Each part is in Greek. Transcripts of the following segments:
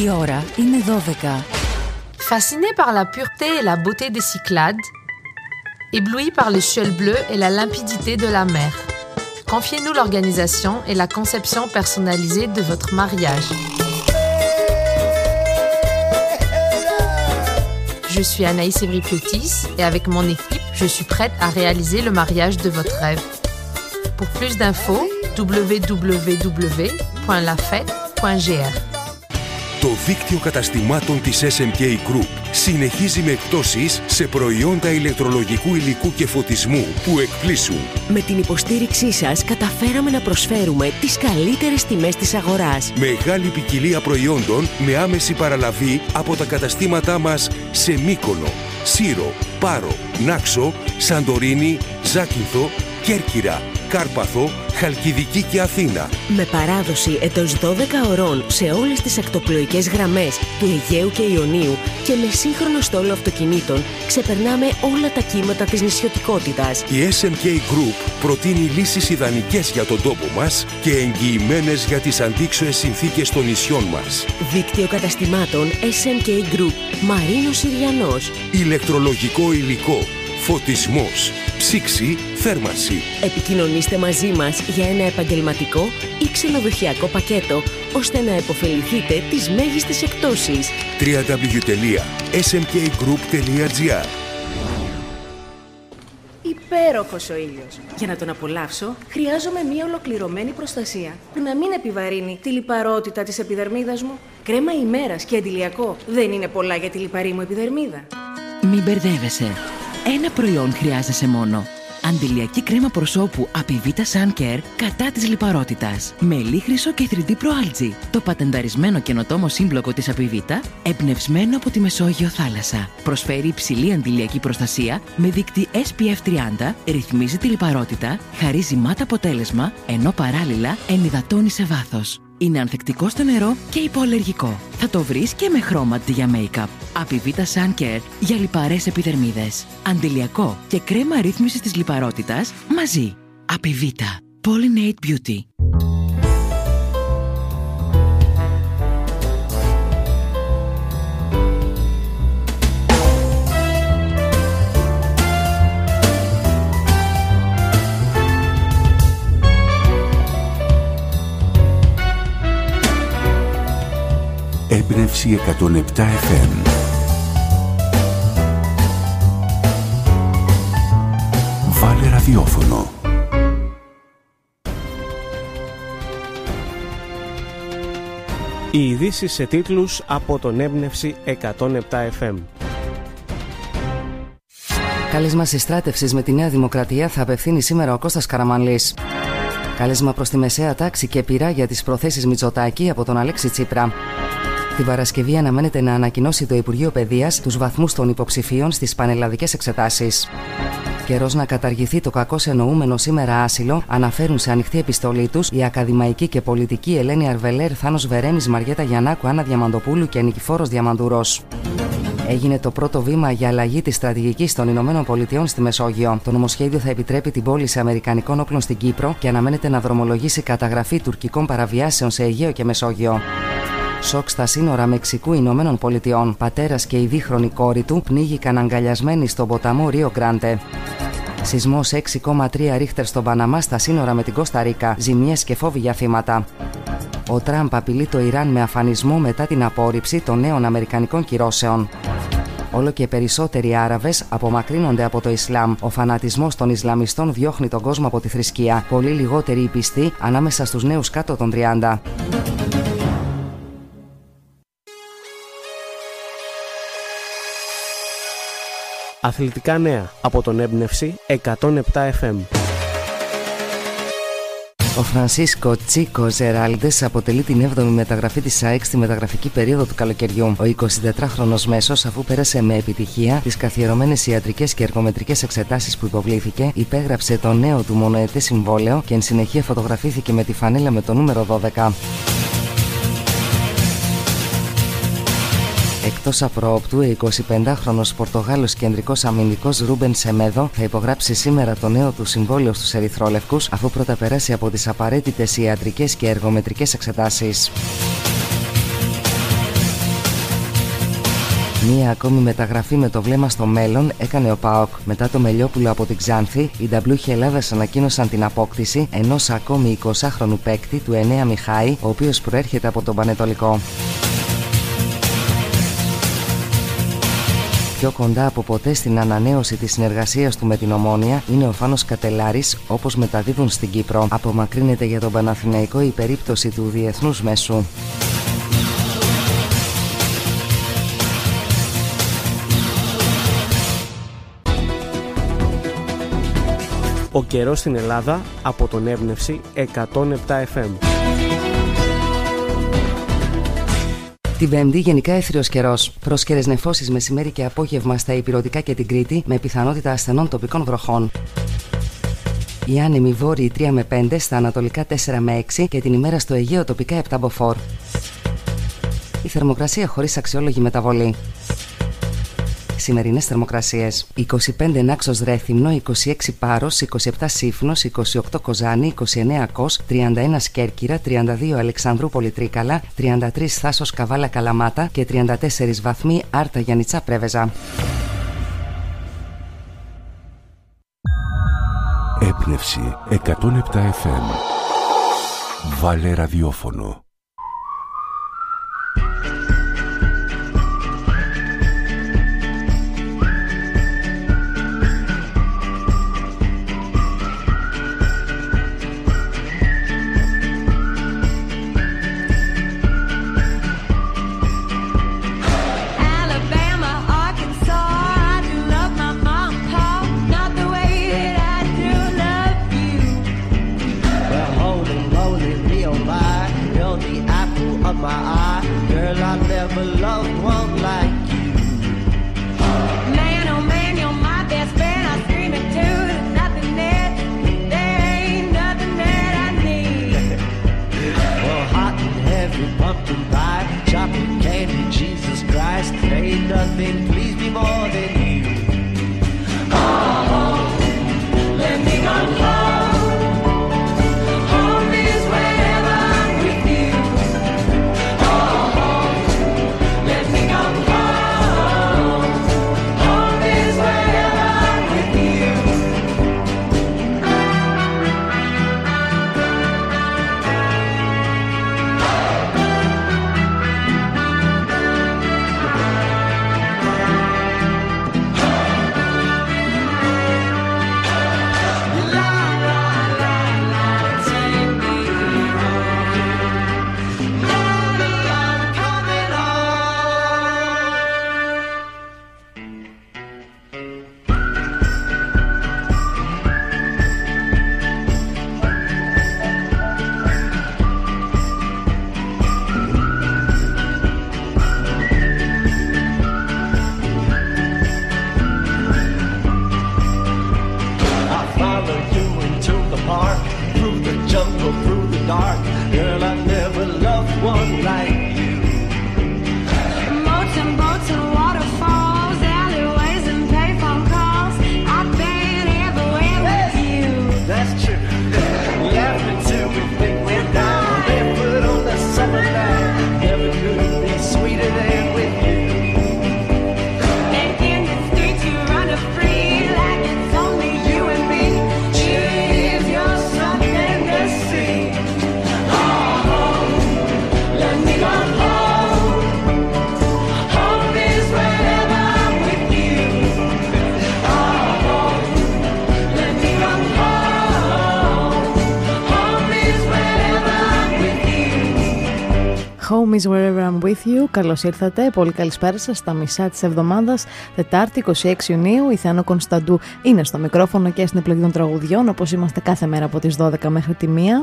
Η ώρα είναι 12. Fasciné par la pureté et la beauté des Cyclades, ébloui par le ciel bleu et la limpidité de la mer, confiez-nous l'organisation et la conception personnalisée de votre mariage. Je suis Anaïs Evry-Piotis et avec mon équipe, je suis prête à réaliser le mariage de votre rêve. Pour plus d'infos, www.lafête.gr. Το δίκτυο καταστημάτων της SMK Group συνεχίζει με εκπτώσεις σε προϊόντα ηλεκτρολογικού υλικού και φωτισμού που εκπλήσουν. Με την υποστήριξή σας καταφέραμε να προσφέρουμε τις καλύτερες τιμές της αγοράς. Μεγάλη ποικιλία προϊόντων με άμεση παραλαβή από τα καταστήματά μας σε Μύκονο, Σύρο, Πάρο, Νάξο, Σαντορίνη, Ζάκυνθο, Κέρκυρα, Κάρπαθο, Χαλκιδική και Αθήνα. Με παράδοση εντός 12 ωρών σε όλες τις ακτοπλοϊκές γραμμές του Αιγαίου και Ιωνίου και με σύγχρονο στόλο αυτοκινήτων ξεπερνάμε όλα τα κύματα της νησιωτικότητας. Η SMK Group προτείνει λύσεις ιδανικές για τον τόπο μας και εγγυημένες για τις αντίξωες συνθήκες των νησιών μας. Δίκτυο καταστημάτων SMK Group, Μαρίνος Συριανός. Ηλεκτρολογικό υλικό, φωτισμός, ψήξη, θέρμανση. Επικοινωνήστε μαζί μας για ένα επαγγελματικό ή ξενοδοχειακό πακέτο, ώστε να επωφεληθείτε τις μέγιστες εκπτώσεις. www.smkgroup.gr. Υπέροχος ο ήλιος. Για να τον απολαύσω, χρειάζομαι μια ολοκληρωμένη προστασία που να μην επιβαρύνει τη λιπαρότητα της επιδερμίδας μου. Κρέμα ημέρας και αντιλιακό δεν είναι πολλά για τη λιπαρή μου επιδερμίδα. Μην μπερδεύεσαι. Ένα προϊόν χρειάζεσαι μόνο. Αντιλιακή κρέμα προσώπου Apivita Sun Care κατά της λιπαρότητας. Με ελίχρυσο και 3D Pro Algae. Το πατενταρισμένο καινοτόμο σύμπλοκο της Apivita, εμπνευσμένο από τη Μεσόγειο θάλασσα. Προσφέρει υψηλή αντιλιακή προστασία με δείκτη SPF 30, ρυθμίζει τη λιπαρότητα, χαρίζει μάτ αποτέλεσμα, ενώ παράλληλα ενυδατώνει σε βάθος. Είναι ανθεκτικό στο νερό και υποαλλεργικό. Θα το βρεις και με χρώμα αντί για make-up. Apivita Sun Care για λιπαρές επιδερμίδες. Αντιλιακό και κρέμα ρύθμισης της λιπαρότητας μαζί. Apivita. Pollinate Beauty. Έμπνευση 107 FM. Βάλε ραδιόφωνο. Οι ειδήσεις σε τίτλους από τον Έμπνευση 107 FM. Κάλεσμα συστράτευσης με τη Νέα Δημοκρατία θα απευθύνει σήμερα ο Κώστας Καραμανλής. Κάλεσμα προς τη μεσαία τάξη και πειρά για τις προθέσεις Μητσοτάκη από τον Αλέξη Τσίπρα. Την Παρασκευή αναμένεται να ανακοινώσει το Υπουργείο Παιδείας τους βαθμούς των υποψηφίων στις πανελλαδικές εξετάσεις. Καιρός να καταργηθεί το κακώς εννοούμενο σήμερα άσυλο, αναφέρουν σε ανοιχτή επιστολή τους η ακαδημαϊκή και πολιτική Ελένη Αρβελέρ, Θάνος Βερέμης, Μαριέτα Γιαννάκου, Άννα Διαμαντοπούλου και Νικηφόρος Διαμαντούρος. Έγινε το πρώτο βήμα για αλλαγή της στρατηγικής των ΗΠΑ στη Μεσόγειο. Το νομοσχέδιο θα επιτρέπει την πώληση αμερικανικών όπλων στην Κύπρο και αναμένεται να δρομολογήσει καταγραφή τουρκικών παραβιάσεων σε Αιγαίο και Μεσόγειο. Σοκ στα σύνορα Μεξικού-ΗΠΑ. Πατέρας και η δίχρονη κόρη του πνίγηκαν αγκαλιασμένοι στον ποταμό Ρίο Γκράντε. Σεισμός 6,3 ρίχτερ στον Παναμά στα σύνορα με την Κώστα Ρίκα. Ζημιές και φόβοι για θύματα. Ο Τραμπ απειλεί το Ιράν με αφανισμό μετά την απόρριψη των νέων αμερικανικών κυρώσεων. Όλο και περισσότεροι Άραβες απομακρύνονται από το Ισλάμ. Ο φανατισμός των Ισλαμιστών διώχνει τον κόσμο από τη θρησκεία. Πολύ λιγότεροι οι πιστοί ανάμεσα στους νέους κάτω των 30. Αθλητικά νέα από τον Έμπνευση 107 FM. Ο Φρανσίσκο Τσίκο Ζεράλντες αποτελεί την 7η μεταγραφή της ΑΕΚ στη μεταγραφική περίοδο του καλοκαιριού. Ο 24χρονος μέσος, αφού πέρασε με επιτυχία τις καθιερωμένες ιατρικές και εργομετρικές εξετάσεις που υποβλήθηκε, υπέγραψε το νέο του μονοετές συμβόλαιο και εν συνεχεία φωτογραφήθηκε με τη φανέλα με το νούμερο 12. Εκτός απροόπτου, ο 25χρονος Πορτογάλος κεντρικός αμυντικός Ρούμπεν Σεμέδο θα υπογράψει σήμερα το νέο του συμβόλαιο στους ερυθρόλευκους, αφού πρώτα περάσει από τις απαραίτητες ιατρικές και εργομετρικές εξετάσεις. Μία ακόμη μεταγραφή με το βλέμμα στο μέλλον έκανε ο ΠΑΟΚ. Μετά το Μελιόπουλο από την Ξάνθη, οι Νταμπλούχοι Ελλάδας ανακοίνωσαν την απόκτηση ενός ακόμη 20χρονου παίκτη, του Ενέα Μιχάη, ο οποίος προέρχεται από τον Πανετολικό. Πιο κοντά από ποτέ στην ανανέωση της συνεργασίας του με την Ομόνοια είναι ο Φάνος Κατελάρης, όπως μεταδίδουν στην Κύπρο. Απομακρύνεται για τον Παναθηναϊκό η περίπτωση του διεθνούς μέσου. Ο καιρός στην Ελλάδα από τον Έμπνευση 107 FM. Την Πέμπτη, γενικά έθριος καιρός. Πρόσκαιρες νεφώσεις μεσημέρι και απόγευμα στα Ηπειρωτικά και την Κρήτη, με πιθανότητα ασθενών τοπικών βροχών. Οι άνεμοι βόρειοι 3 με 5, στα ανατολικά 4 με 6 και την ημέρα στο Αιγαίο τοπικά 7 μποφόρ. Η θερμοκρασία χωρίς αξιόλογη μεταβολή. Σημερινές θερμοκρασίες: 25 Νάξος Ρέθυμνο, 26 Πάρος, 27 Σύφνος, 28 Κοζάνη, 29 Κος, 31 Κέρκυρα, 32 Αλεξανδρούπολη Τρίκαλα, 33 Θάσος Καβάλα Καλαμάτα και 34 βαθμοί Άρτα Γιαννιτσά Πρέβεζα. Έμπνευση 107 FM. Βάλε ραδιόφωνο. Home is wherever I'm with you. Καλώς ήρθατε. Πολύ καλησπέρα σας στα μισά της εβδομάδας. Τετάρτη 26 Ιουνίου. Η Θεάνο Κωνσταντού είναι στο μικρόφωνο και στην επιλογή των τραγουδιών, όπως είμαστε κάθε μέρα από τις 12 μέχρι τη 1.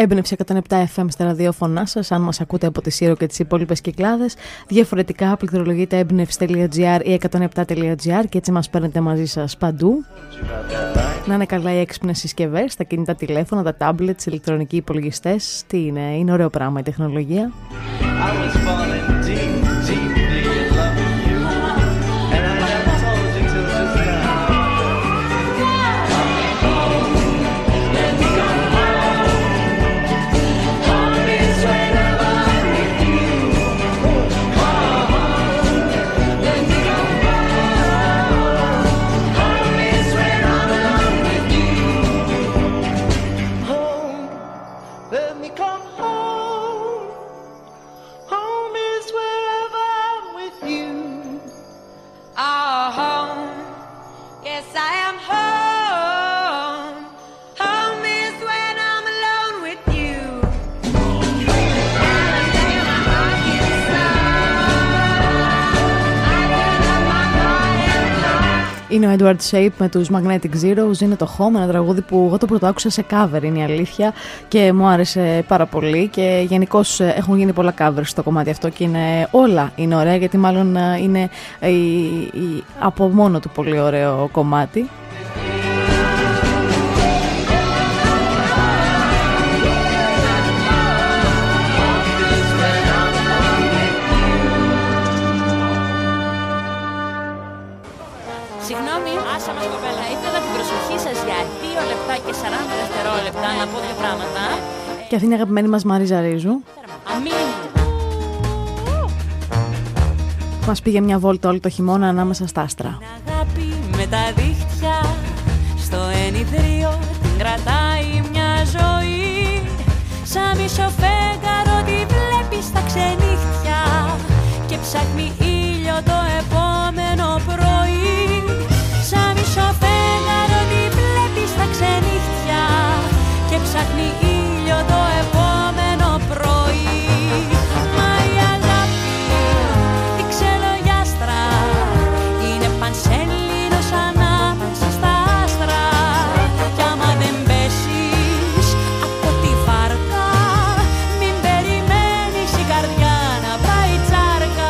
Έμπνευση 107 FM στα ραδιόφωνά σας, αν μας ακούτε από τη Σύρο και τις υπόλοιπες Κυκλάδες. Διαφορετικά πληκτρολογείτε έμπνευση.gr ή 107.gr και έτσι μας παίρνετε μαζί σας παντού. Να είναι καλά οι έξυπνες συσκευές, τα κινητά τηλέφωνα, τα tablets, οι ηλεκτρονικοί υπολογιστές. Τι είναι ωραίο πράγμα η τεχνολογία. Είναι ο Edward Shape με τους Magnetic Zeros, είναι το Home, ένα τραγούδι που εγώ το πρώτο άκουσα σε cover, είναι η αλήθεια, και μου άρεσε πάρα πολύ και γενικώς έχουν γίνει πολλά covers στο κομμάτι αυτό και όλα είναι ωραία, γιατί μάλλον είναι από μόνο του πολύ ωραίο κομμάτι. Και αυτή είναι η αγαπημένη μας Μαρίζα Ρίζου. Μας πήγε μια βόλτα όλο το χειμώνα ανάμεσα στα άστρα. Αγάπη με τα δίχτυα στο ενιδρίο την κρατάει μια ζωή. Σαν μισό φέγγαρο τη βλέπει στα ξενύχτια και ψάχνει ήλιο το επόμενο πρωί. Σαν μισό φέγγαρο τη βλέπει στα ξενύχτια και ψάχνει ήλιο το επόμενο πρωί. Μα η αγάπη, η ξελογιάστρα, είναι πανσέλινος ανάμεσα στα άστρα. Κι άμα δεν πέσεις από τη βάρκα, μην περιμένεις η καρδιά να πάει τσάρκα.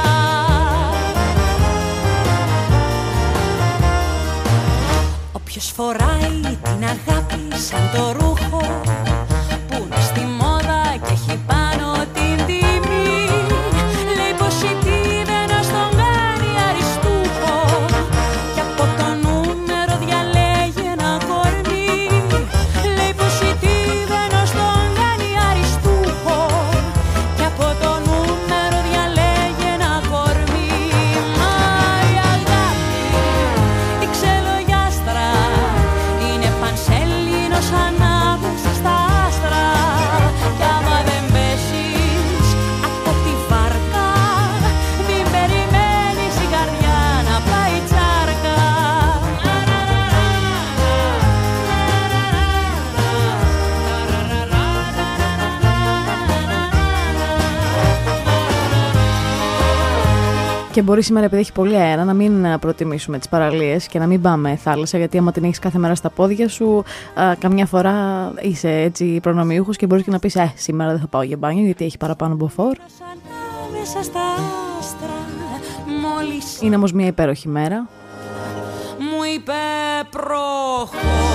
Όποιος φοράει την αγάπη σαν το ρούχο που είναι στη μόδα και έχει πάνω την τιμή, λέει πως η τίδενος τον κάνει αριστούχο και από το νούμερο διαλέγει ένα κορμί. Λέει πως η τίδενος τον κάνει αριστούχο και από το νούμερο διαλέγει ένα κορμί. Μα η αγάπη, η ξελογιάστρα, είναι πανσέλινος ανάμεσα στα άστρα. Κι άμα δεν πέσεις από τη βάρκα, μην περιμένεις η καρδιά να πάει τσάρκα. Και μπορεί σήμερα, επειδή έχει πολύ αέρα, να μην προτιμήσουμε τις παραλίες και να μην πάμε θάλασσα, γιατί άμα την έχεις κάθε μέρα στα πόδια σου, καμιά φορά είσαι έτσι προνομιούχος και μπορείς και να πεις σήμερα δεν θα πάω για μπάνιο γιατί έχει παραπάνω μποφόρ. Είναι όμως μια υπέροχη μέρα. Μου είπε προχώρα,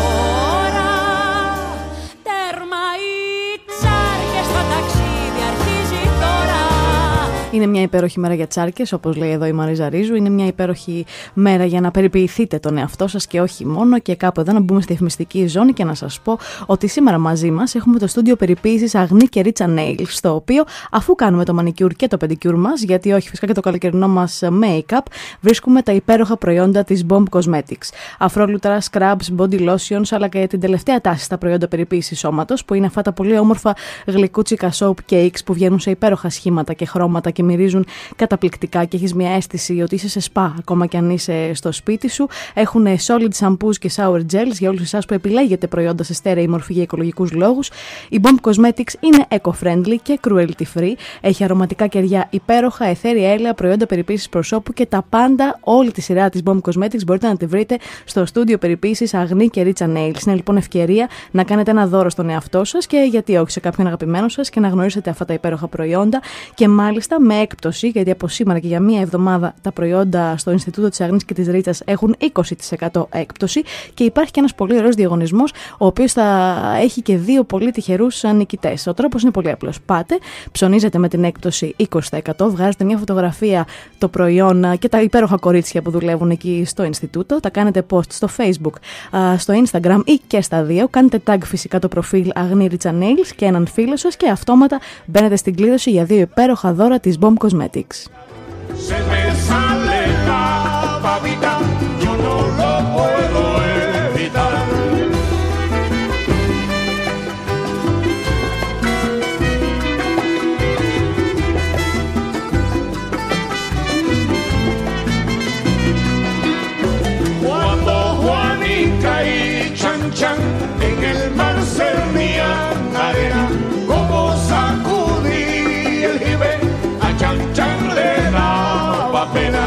τέρμα οι τσάρκες, το ταξίδι αρχίζει τώρα. Είναι μια υπέροχη μέρα για τσάρκες, όπως λέει εδώ η Μαρίζα Ρίζου. Είναι μια υπέροχη μέρα για να περιποιηθείτε τον εαυτό σας και όχι μόνο. Και κάπου εδώ να μπούμε στη διαφημιστική ζώνη και να σας πω ότι σήμερα μαζί μας έχουμε το στούντιο περιποίησης Αγνή και Ρίτσα Nails, στο οποίο αφού κάνουμε το manicure και το pedicure μας, γιατί όχι φυσικά και το καλοκαιρινό μας make-up, βρίσκουμε τα υπέροχα προϊόντα της Bomb Cosmetics. Αφρόλουτρα, scrubs, body lotions, αλλά και την τελευταία τάση στα προϊόντα περιποίησης σώματος, που είναι αυτά τα πολύ όμορφα γλυκούτσικα soap cakes που βγαίνουν σε υπέροχα σχήματα και χρώματα και μυρίζουν καταπληκτικά και έχεις μια αίσθηση ότι είσαι σε σπα ακόμα και αν είσαι στο σπίτι σου. Έχουν solid shampoos και shower gels για όλους εσάς που επιλέγετε προϊόντα σε στέρεη μορφή για οικολογικούς λόγους. Η Bomb Cosmetics είναι eco-friendly και cruelty free. Έχει αρωματικά κεριά υπέροχα, αιθέρια έλαια, προϊόντα περιποίησης προσώπου και τα πάντα. Όλη τη σειρά της Bomb Cosmetics μπορείτε να τη βρείτε στο στούντιο περιποίησης Αγνή και Ρίτσα Nails. Είναι λοιπόν ευκαιρία να κάνετε ένα δώρο στον εαυτό σας και γιατί όχι σε κάποιον αγαπημένο σας και να γνωρίσετε αυτά τα υπέροχα προϊόντα και μάλιστα με έκπτωση, γιατί από σήμερα και για μία εβδομάδα τα προϊόντα στο Ινστιτούτο της Αγνής και της Ρίτσας έχουν 20% έκπτωση και υπάρχει και ένας πολύ ωραίος διαγωνισμός ο οποίος θα έχει και 2 πολύ τυχερούς νικητές. Ο τρόπος είναι πολύ απλός. Πάτε, ψωνίζετε με την έκπτωση 20%, βγάζετε μια φωτογραφία το προϊόν και τα υπέροχα κορίτσια που δουλεύουν εκεί στο Ινστιτούτο, τα κάνετε post στο Facebook, στο Instagram ή και στα δύο, κάνετε tag φυσικά το προφίλ Αγνή Ρίτσα Nails και έναν φίλο σας και αυτόματα μπαίνετε στην κλήρωση για 2 υπέροχα δώρα της Bomb Cosmetics. En el mar servían arena, como sacudí el jibe, a Chan Chan le daba pena.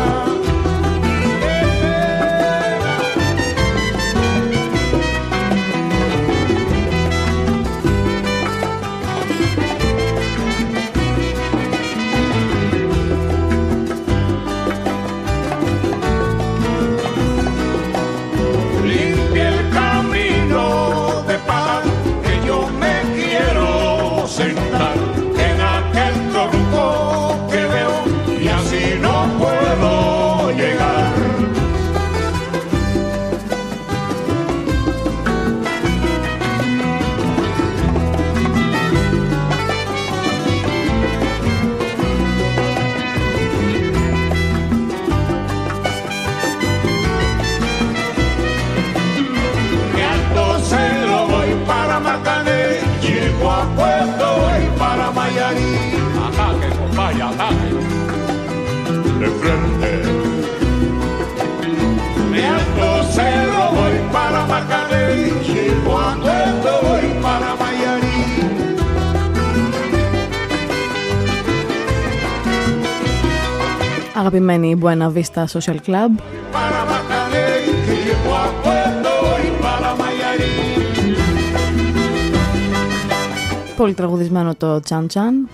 Ataque, compadre, ataque. De frente. De Alto Cerro voy para Macané, llego a Puerto voy para Mayarí. Αγαπημένη Buena Vista Social Club. Para Macané, llego a Puerto voy para Mayarí. Πολύ τραγουδισμένο το Chan Chan.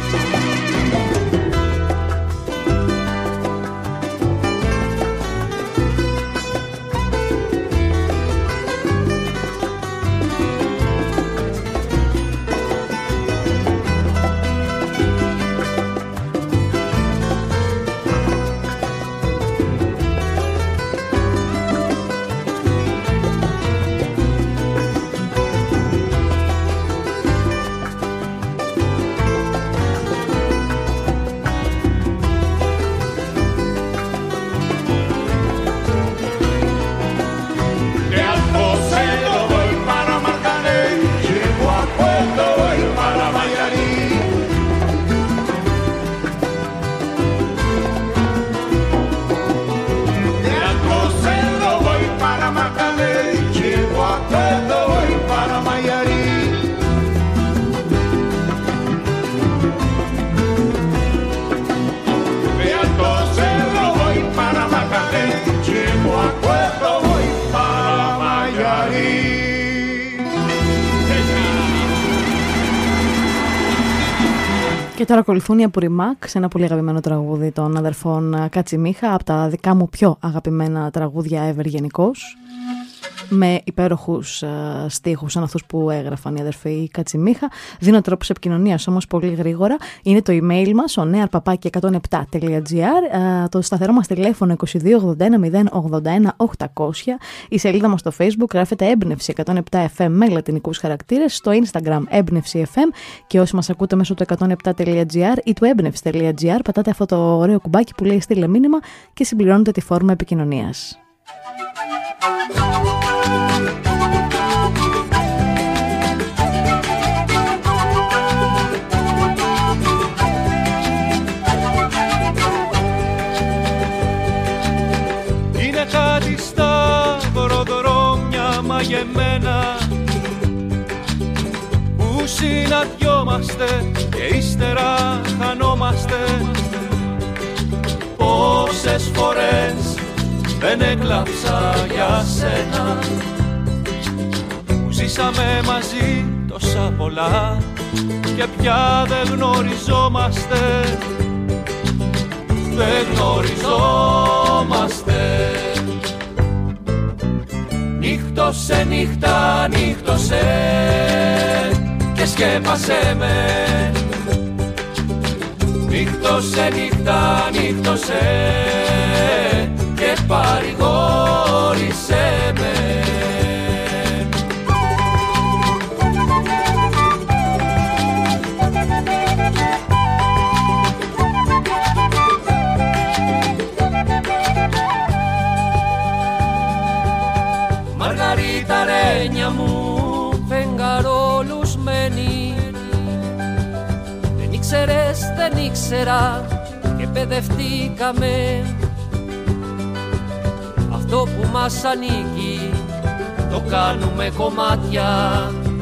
Και τώρα ακολουθούν οι Απουριμάκ, ένα πολύ αγαπημένο τραγούδι των αδερφών Κατσιμίχα, από τα δικά μου πιο αγαπημένα τραγούδια ever γενικώς, με υπέροχους στίχους σαν αυτούς που έγραφαν οι αδερφοί Κατσιμίχα. Δίνω τρόπους επικοινωνίας όμως πολύ γρήγορα. Είναι το email μας, onearpapaki107.gr, το σταθερό μας τηλέφωνο 2281 081 800, η σελίδα μας στο Facebook γράφεται Έμπνευση 107 FM με λατινικούς χαρακτήρες, στο Instagram Έμπνευση FM και όσοι μας ακούτε μέσω του 107.gr ή του έμπνευση.gr πατάτε αυτό το ωραίο κουμπάκι που λέει στείλε μήνυμα και συμπληρώνετε τη φόρμα επικοινωνίας. εμένα που συναντιόμαστε και ύστερα χανόμαστε. Πόσες φορές δεν έκλαψα για σένα που ζήσαμε μαζί τόσα πολλά και πια δεν γνωριζόμαστε. Δεν γνωριζόμαστε. Νύχτωσε νύχτα, νύχτωσε και σκέπασέ με. Νύχτωσε νύχτα, νύχτωσε και παρηγόρησέ με. Μαργαρίτα ρένια μου, φεγγαρολουσμένη, δεν ήξερες, δεν ήξερα και παιδευτήκαμε. Αυτό που μας ανήκει το κάνουμε κομμάτια.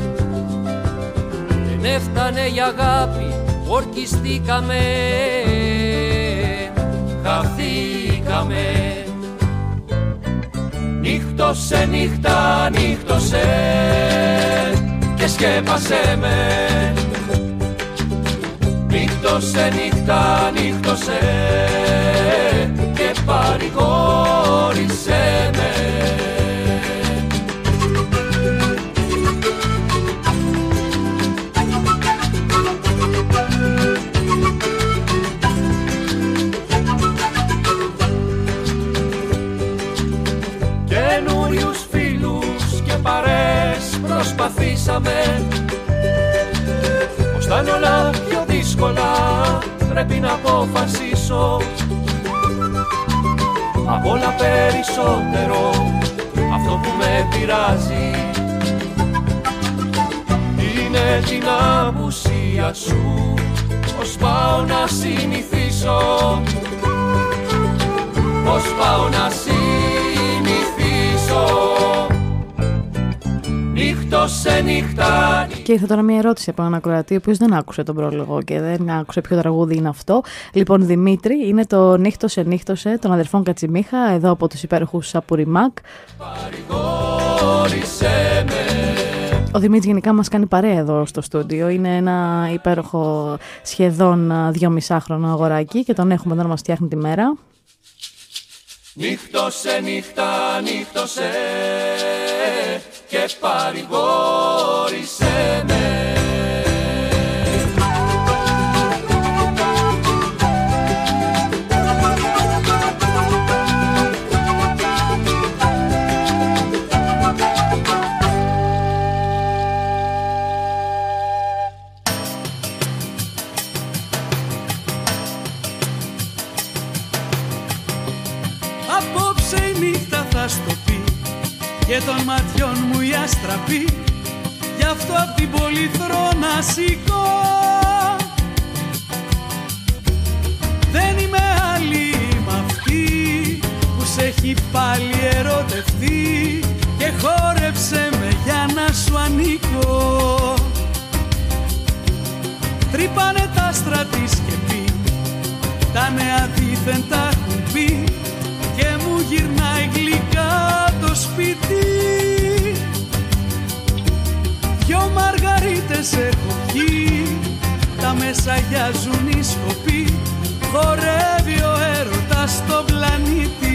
Δεν έφτανε η αγάπη, ορκιστήκαμε, χαθήκαμε. Νύχτωσε νύχτα, νύχτωσε και σκέπασέ με. Νύχτωσε νύχτα, νύχτωσε και παρηγόρησέ με. Καινούριους φίλους και παρές προσπαθήσαμε. Πως θα είναι όλα πιο δύσκολα πρέπει να αποφασίσω. Απ' όλα περισσότερο αυτό που με πειράζει είναι την απουσία σου. Πως πάω να συνηθίσω, πως πάω να συνηθίσω. Νύχτωσε νύχτα. Και ήρθε τώρα μια ερώτηση από έναν ακροατή, ο οποίος δεν άκουσε τον πρόλογο και δεν άκουσε ποιο τραγούδι είναι αυτό. Λοιπόν, Δημήτρη, είναι το Νύχτωσε Νύχτωσε των αδερφών Κατσιμίχα, εδώ από τους υπέροχους Σαπουριμάκ. Ο Δημήτρης γενικά μας κάνει παρέα εδώ στο στούντιο. Είναι ένα υπέροχο σχεδόν 2,5χρονο αγοράκι και τον έχουμε εδώ να μας φτιάχνει τη μέρα. Νύχτωσε νύχτα, νύχτωσε και παρηγόρησέ με. Απόψε η νύχτα θα στο πει και των ματιών μου η αστραπή, γι' αυτό απ' την πολυθρόνα σηκώ. Δεν είμαι άλλη μ' αυτή που σε έχει πάλι ερωτευτεί και χόρεψε με για να σου ανήκω. Τρύπανε τα άστρα της και πει, τα νέα δίθεν τα έχουν πει και μου γυρνάει γλυκά το σπίτι. Δυο μαργαρίτες έχω πιει, τα μεσαγιάζουν οι σκοποί, χορεύει ο έρωτας στον πλανήτη.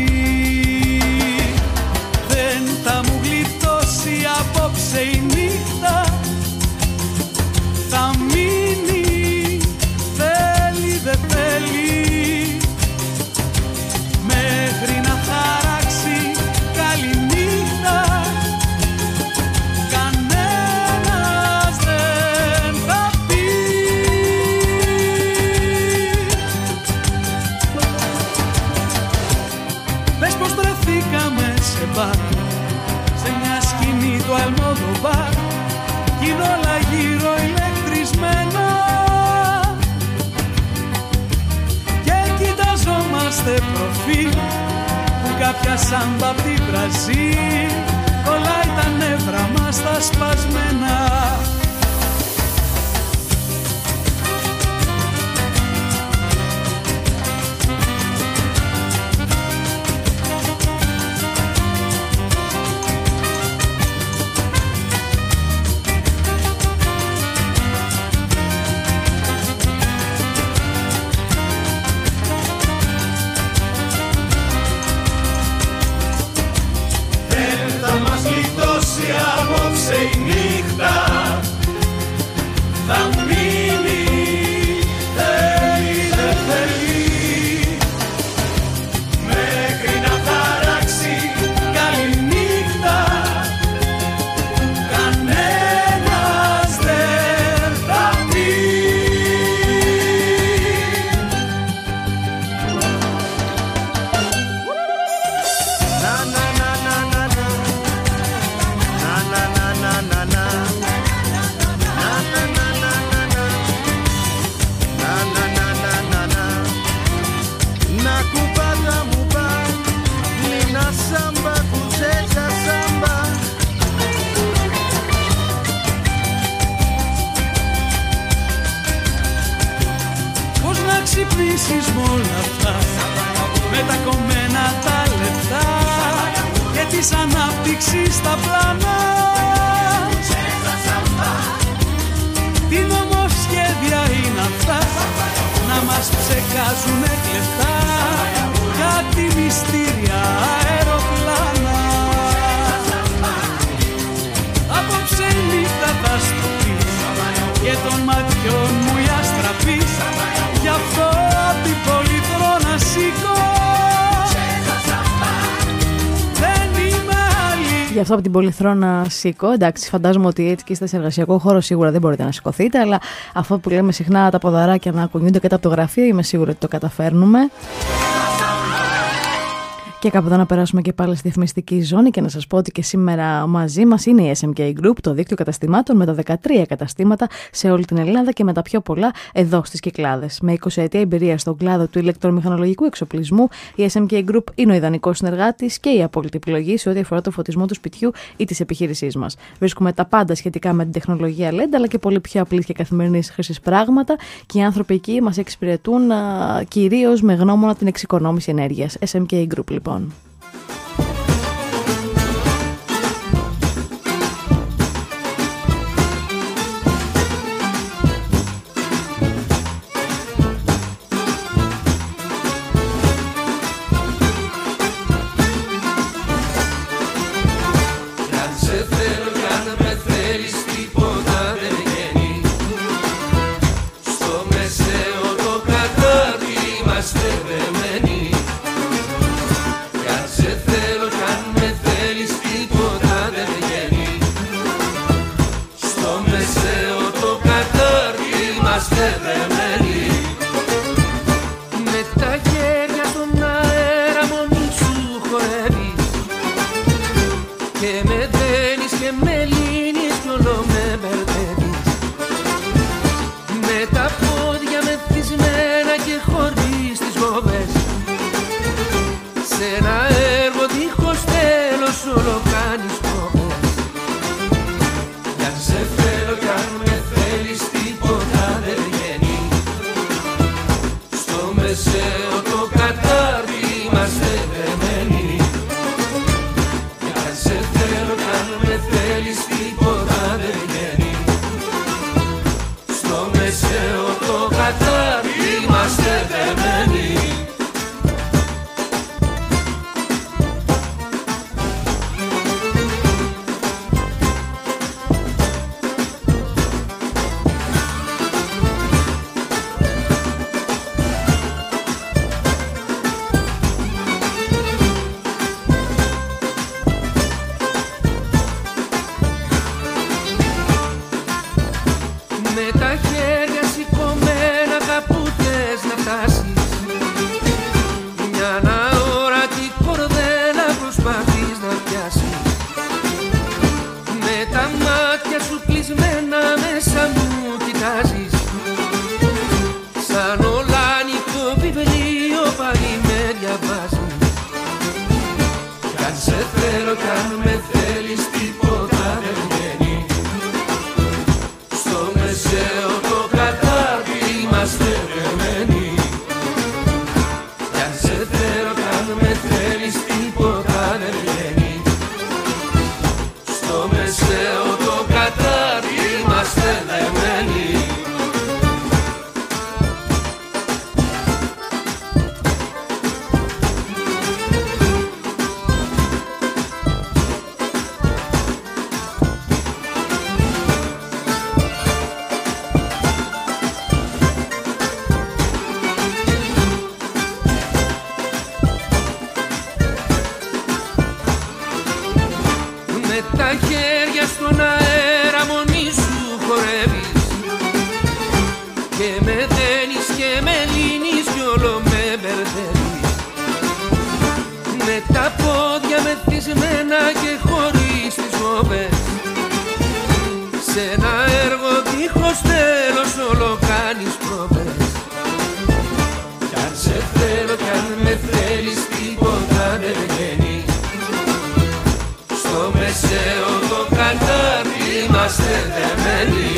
Δεν θα μου γλιτώσει απόψε η νύχτα, θα μείνει, θέλει δεν θέλει, μέχρι να χαράξει καληνύχτα. Κανένας δεν θα πει. Πες πως βρεθήκαμε σε μπαρ, σε μια σκηνή του Αλμόδοβαρ, κι είναι όλα γύρω ηλεκτρισμένα και κοιταζόμαστε προφίλ που κάποια σάμπα απ' την Βραζίλ κολλάει τα νεύρα μας τα σπασμένα. Απόψε η νύχτα θα μείνει, θέλει δεν θέλει, μέχρι να ταράξει καληνύχτα, κανένας δεν θα πει. Ξυπνήσεις μ' όλα αυτά, με τα κομμένα τα λεπτά και της ανάπτυξης τα πλάνα, τι νομοσχέδια είναι αυτά να μας ψεκάζουνε κλεφτά, κάτι μυστήρια αεροπλάνα. Απόψε η νύχτα θα στο πεις και των ματιών μου η αστραπής, γι' αυτό απ' την πολυθρό να σηκώ. Δεν είμαι άλλη. Γι' αυτό από την πολυθρό να σηκώ. Εντάξει, φαντάζομαι ότι έτσι και είστε σε εργασιακό χώρο σίγουρα δεν μπορείτε να σηκωθείτε, αλλά αυτό που λέμε συχνά τα ποδαράκια να κουνιούνται κάτω από το γραφείο, είμαι σίγουρη ότι το καταφέρνουμε. Και κάπου εδώ να περάσουμε και πάλι στη διαφημιστική ζώνη και να σας πω ότι και σήμερα μαζί μας είναι η SMK Group, το δίκτυο καταστημάτων με τα 13 καταστήματα σε όλη την Ελλάδα και με τα πιο πολλά εδώ στις Κυκλάδες. Με 20 ετία εμπειρία στον κλάδο του ηλεκτρομηχανολογικού εξοπλισμού, η SMK Group είναι ο ιδανικός συνεργάτης και η απόλυτη επιλογή σε ό,τι αφορά το φωτισμό του σπιτιού ή της επιχείρησής μας. Βρίσκουμε τα πάντα σχετικά με την τεχνολογία LED, αλλά και πολύ πιο απλή και καθημερινή χρήση πράγματα, και οι άνθρωποι εκεί μας εξυπηρετούν κυρίως με γνώμονα την εξοικονόμηση ενέργειας. SMK Group λοιπόν. Και με δένεις και με λύνεις κι όλο με μπερδεύεις. Με τα πόδια μεθυσμένα και χωρίς τις γόβες. Σ' ένα έργο δίχως τέλος όλο κάνεις πρόβες. Κι αν σε θέλω κι αν με θέλεις τίποτα δεν βγαίνει. Στο μεσαίο το κατάρτι είμαστε δεμένοι.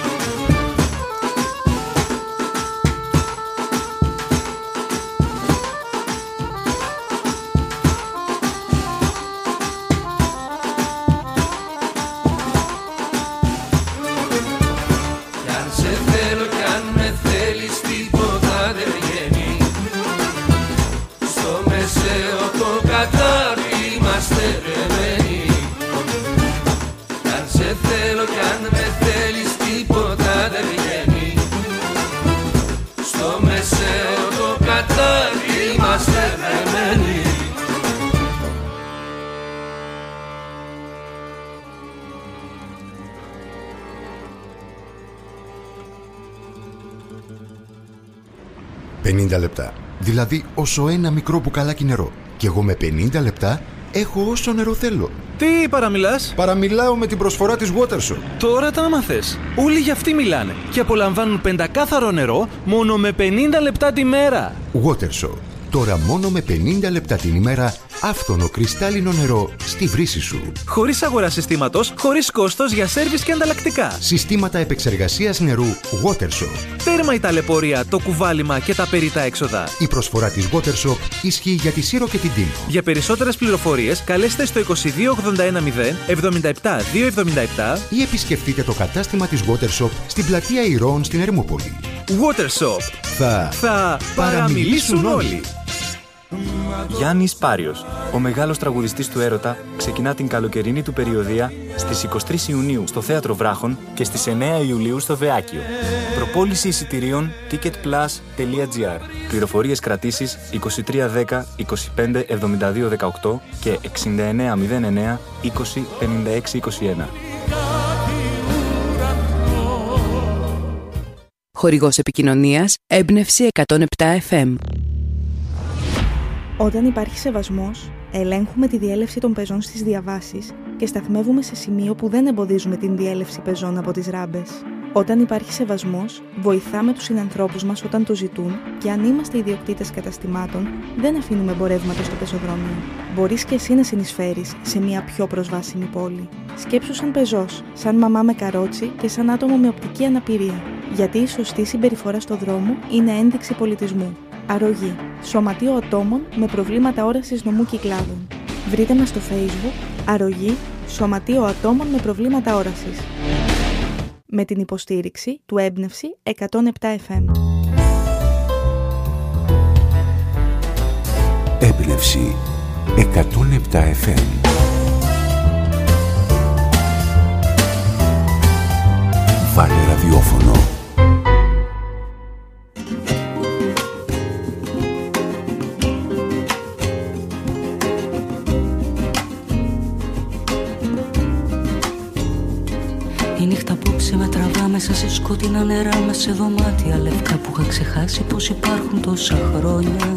Λεπτά. Δηλαδή όσο ένα μικρό μπουκαλάκι νερό. Και εγώ με 50 λεπτά έχω όσο νερό θέλω. Τι παραμιλάς? Παραμιλάω με την προσφορά της Watershop. Τώρα τα άμαθες. Όλοι για αυτή μιλάνε. Και απολαμβάνουν πεντακάθαρο νερό μόνο με 50 λεπτά τη μέρα. Watershop. Τώρα μόνο με 50 λεπτά την ημέρα άφθονο κρυστάλλινο νερό στη βρύση σου. Χωρίς αγορά συστήματος, χωρίς κόστος για σέρβις και ανταλλακτικά. Συστήματα επεξεργασίας νερού Watershop. Τέρμα η ταλαιπωρία, το κουβάλιμα και τα περιττά έξοδα. Η προσφορά της Watershop ισχύει για τη Σύρο και την Τίνο. Για περισσότερες πληροφορίες καλέστε στο 22810 77277 ή επισκεφτείτε το κατάστημα της Watershop στην πλατεία Ηρώων στην Ερμούπολη. Watershop. Θα παραμιλήσουν όλοι. Γιάννης Πάριος, ο μεγάλος τραγουδιστής του έρωτα, ξεκινά την καλοκαιρινή του περιοδεία στις 23 Ιουνίου στο Θέατρο Βράχων και στις 9 Ιουλίου στο Βεάκιο. Προπόληση εισιτηρίων ticketplus.gr. Πληροφορίες κρατήσεις 2310 25 72 18 και 6909 20 56 21. Χορηγός επικοινωνίας Έμπνευση 107 FM. Όταν υπάρχει σεβασμός, ελέγχουμε τη διέλευση των πεζών στις διαβάσεις και σταθμεύουμε σε σημείο που δεν εμποδίζουμε την διέλευση πεζών από τις ράμπες. Όταν υπάρχει σεβασμός, βοηθάμε τους συνανθρώπους μας όταν το ζητούν και αν είμαστε ιδιοκτήτες καταστημάτων, δεν αφήνουμε εμπορεύματα στο πεζοδρόμιο. Μπορείς και εσύ να συνεισφέρεις σε μια πιο προσβάσιμη πόλη. Σκέψου σαν πεζός, σαν μαμά με καρότσι και σαν άτομο με οπτική αναπηρία. Γιατί η σωστή συμπεριφορά στο δρόμο είναι ένδειξη πολιτισμού. Αρρωγή. Σωματείο ατόμων με προβλήματα όρασης νομού Κυκλάδων. Βρείτε μας στο Facebook Αρρωγή. Σωματείο ατόμων με προβλήματα όρασης. Με την υποστήριξη του Έμπνευση 107 FM. Έμπνευση 107 FM. Βάλε ραδιόφωνο. Η νύχτα απόψε με τραβά μέσα σε σκότεινα νερά, μέσα σε δωμάτια λευκά που είχα ξεχάσει πως υπάρχουν τόσα χρόνια.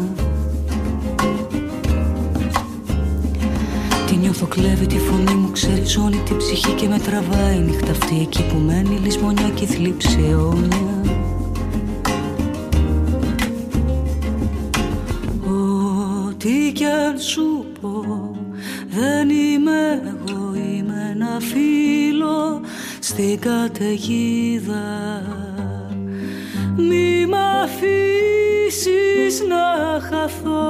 Τη νιώθω, κλέβει τη φωνή μου, ξεριζώνει την ψυχή και με τραβάει. Η νύχτα αυτή εκεί που μένει λησμονιά και θλίψη αιώνια. Ό,τι κι αν σου πω δεν είμαι εγώ, είμαι ένα φίλο στην καταιγίδα. Μη μ' αφήσεις να χαθώ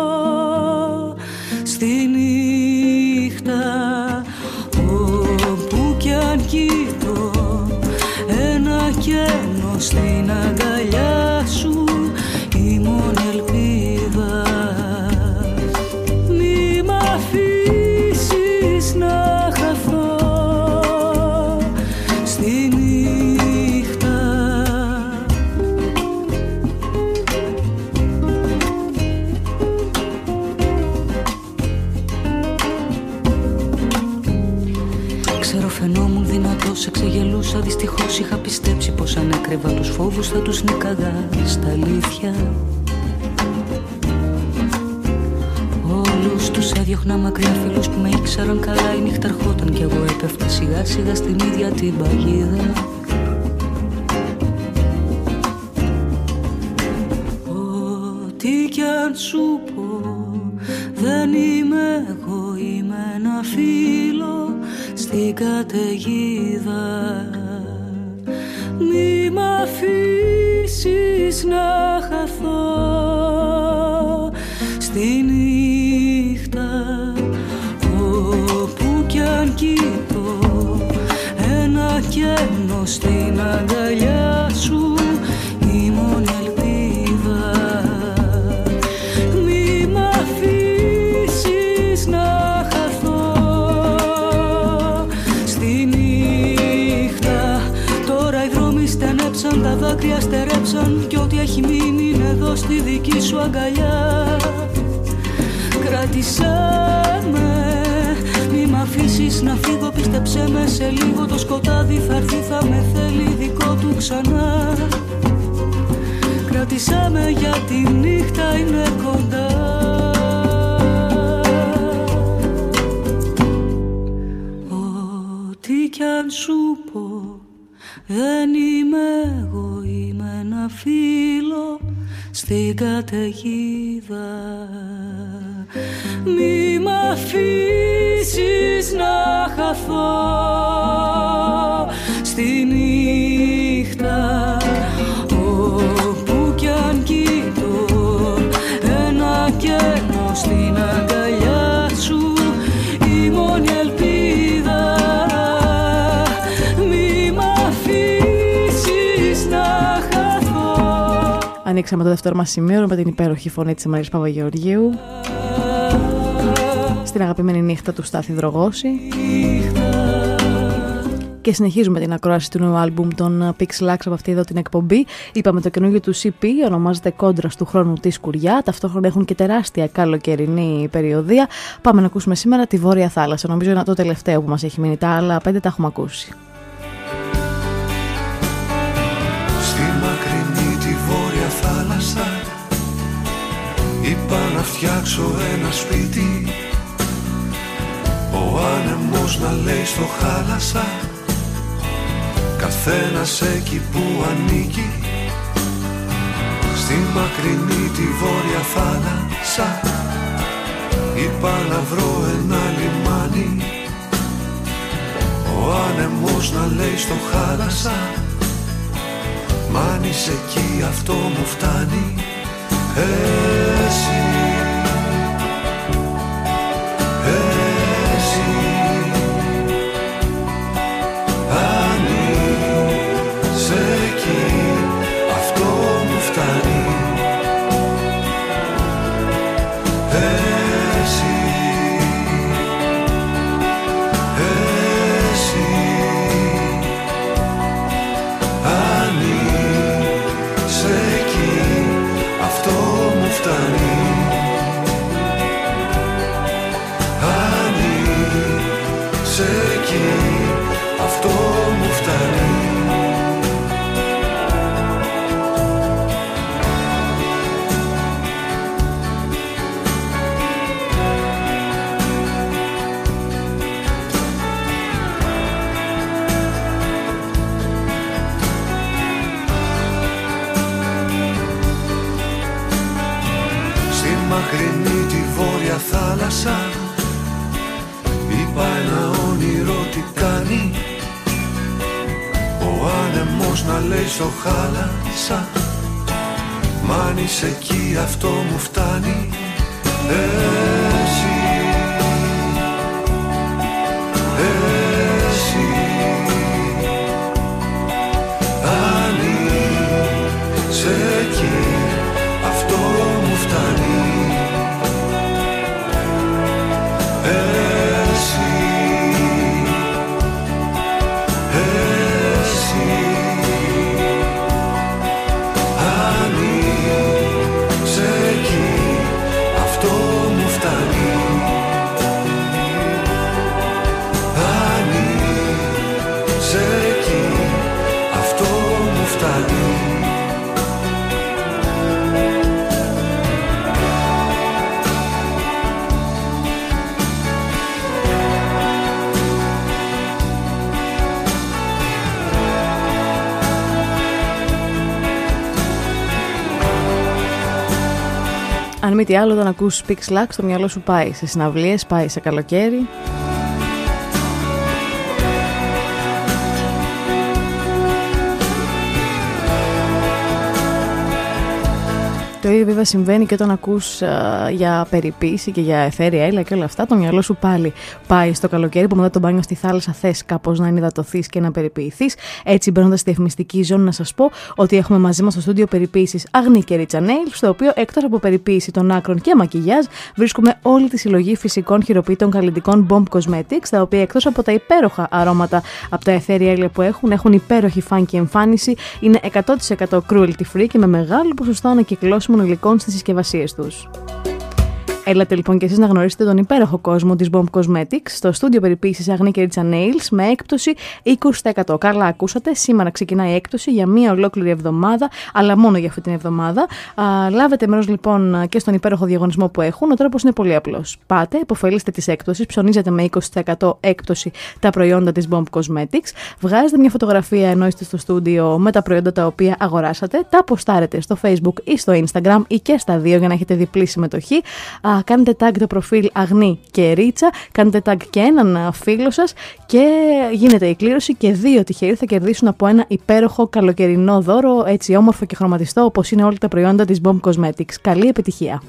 στη νύχτα. Όπου κι αν κοιτώ ένα κενό στην αγκαλιά σου, η μόνη ελπίδα. Μη μ' αφήσεις να χαθώ στη νύχτα. σε ξεγελούσα, δυστυχώς είχα πιστέψει πως αν έκρυβα τους φόβους θα τους νίκαγα στα αλήθεια. Όλους τους έδιωχνα μακριά, φίλους που με ήξεραν καλά. Η νύχτα ερχόταν κι εγώ έπεφτα σιγά σιγά στην ίδια την παγίδα. Ό,τι κι αν σου πω, δεν είμαι εγώ, είμαι ένα φίλο στην καταιγίδα. Μη μ' αφήσεις να χαθώ στη νύχτα, όπου κι αν κοιτώ ένα κενό στην αγκαλιά σου, η μόνη ελπίδα. Μη μ' αφήσεις να χαθώ στη νύχτα. Τώρα οι δρόμοι στενέψαν, τα δάκρυα στερέψαν, κι ό,τι έχει μείνει είναι εδώ στη δική σου αγκαλιά. Κράτησέ με, μη μ' αφήσεις να φύγω, πίστεψέ με, σε λίγο το σκοτάδι θα έρθει, θα με θέλει δικό του ξανά. Κράτησέ με γιατί η νύχτα είναι κοντά. Ό,τι κι αν σου πω, δεν είμαι εγώ, είμαι ένα φίλο στην καταιγίδα. Μη μ' αφήσεις να χαθώ στη νύχτα, όπου κι αν κοιτώ ένα κενό στην αγκαλιά σου, η μόνη ελπίδα. Μη μ' αφήσεις να χαθώ. Ανοίξαμε το δεύτερο μας σημείο με την υπέροχη φωνή της Μαρίας Παπαγεωργίου στην αγαπημένη νύχτα του Στάθη Δρογώση. Και συνεχίζουμε την ακρόαση του νέου άλμπουμ των Pixelax από αυτή εδώ την εκπομπή. Είπαμε το καινούργιο του CP ονομάζεται Κόντρας του χρόνου τη σκουριά. Ταυτόχρονα έχουν και τεράστια καλοκαιρινή περιοδία. Πάμε να ακούσουμε σήμερα τη Βόρεια Θάλασσα. Νομίζω είναι το τελευταίο που μας έχει μείνει. Τα άλλα 5 τα έχουμε ακούσει. Στη μακρινή τη Βόρεια Θάλασσα είπα να φτιάξω ένα σπίτι, ο άνεμος να λέει στο χάλασα, καθένας εκεί που ανήκει. Στη μακρινή τη Βόρεια Θάλασσα είπα να βρω ένα λιμάνι, ο άνεμος να λέει στο χάλασα, μ' αν είσαι εκεί αυτό μου φτάνει. Εσύ, εσύ, αν είσαι εκεί αυτό μου φτάνει. Εσύ, εσύ, αν είσαι εκεί αυτό μου φτάνει. Αν είσαι εκεί αυτό μου φτάνει. Μακρινή τη Βόρεια Θάλασσα είπα ένα όνειρο τι κάνει, ο άνεμος να λέει στο χάλασα, μ' αν είσαι εκεί αυτό μου φτάνει. Εσύ, εσύ, αν είσαι εκεί αυτό μου φτάνει. Αυτό μου φτάνει. Αν μη τι άλλο, όταν ακούς Speak Slack, το μυαλό σου πάει σε συναυλίες, πάει σε καλοκαίρι. Το ίδιο βέβαια συμβαίνει και όταν ακούς για περιποίηση και για αιθέρια έλαια και όλα αυτά. Το μυαλό σου πάλι πάει στο καλοκαίρι που μετά το μπάνιο στη θάλασσα θες κάπως να ενυδατωθείς και να περιποιηθείς. Έτσι, μπαίνοντας στη διαφημιστική ζώνη, να σας πω ότι έχουμε μαζί μας στο στούντιο περιποίησης Αγνή και Ρίτσα Nails, στο οποίο εκτός από περιποίηση των άκρων και μακιγιάζ, βρίσκουμε όλη τη συλλογή φυσικών χειροποίητων καλλιτικών Bomb Cosmetics, τα οποία εκτός από τα υπέροχα αρώματα από τα αιθέρια έλαια που έχουν υπέροχη φάνκι εμφάνιση, είναι 100% cruelty free και με μεγάλο ποσοστό ανακυκλώσιμων υλικών στις συσκευασίες τους. Έλατε λοιπόν και εσείς να γνωρίσετε τον υπέροχο κόσμο της Bomb Cosmetics στο στούντιο περιποίησης Αγνή και Ρίτσα Nails με έκπτωση 20%. Καλά ακούσατε, σήμερα ξεκινάει η έκπτωση για μία ολόκληρη εβδομάδα, αλλά μόνο για αυτή την εβδομάδα. Λάβετε μέρος λοιπόν και στον υπέροχο διαγωνισμό που έχουν. Ο τρόπος είναι πολύ απλός. Πάτε, υποφελείστε της έκπτωσης, ψωνίζετε με 20% έκπτωση τα προϊόντα της Bomb Cosmetics, βγάζετε μια φωτογραφία ενώ είστε στο στούντιο με τα προϊόντα τα οποία αγοράσατε, τα αποστάρετε στο Facebook ή στο Instagram ή και στα δύο για να έχετε διπλή συμμετοχή. Κάνετε tag το προφίλ Αγνή και Ρίτσα, κάνετε tag και έναν φίλο σας και γίνεται η κλήρωση και 2 τυχεροί θα κερδίσουν από ένα υπέροχο καλοκαιρινό δώρο, έτσι όμορφο και χρωματιστό όπως είναι όλα τα προϊόντα της Bomb Cosmetics. Καλή επιτυχία!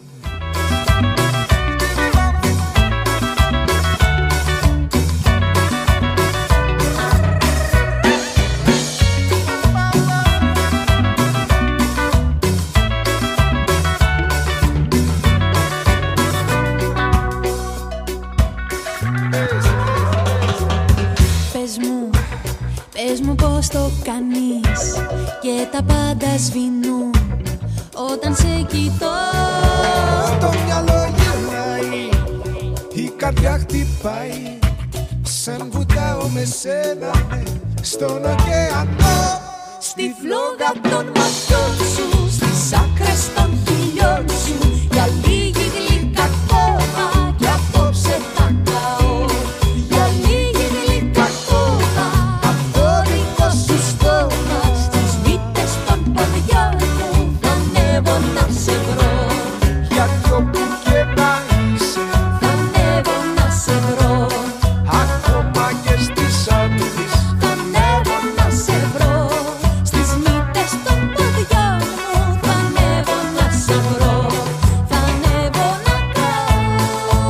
Πες μου πώς το κάνεις και τα πάντα σβηνούν όταν σε κοιτώ. Το μυαλό γυρνάει, η καρδιά χτυπάει, σαν βουτάω με σένα στον ωκεανό. Στη φλόγα των ματιών σου, στις άκρες των χιλιών σου, για λίγη γλυκά ακόμα κι απόψε θα καώ. Για λίγη γλυκά ακόμα απ' το δικό σου στόμα, στις μύτες των ποδιών μου θα ανέβω να σε βρω. Γιατί όπου και να είσαι θα ανέβω να σε βρω. Ακόμα και στις άντρες θα ανέβω να σε βρω. Στις μύτες των ποδιών μου θα ανέβω να σε βρω. Θα ανέβω να καώ.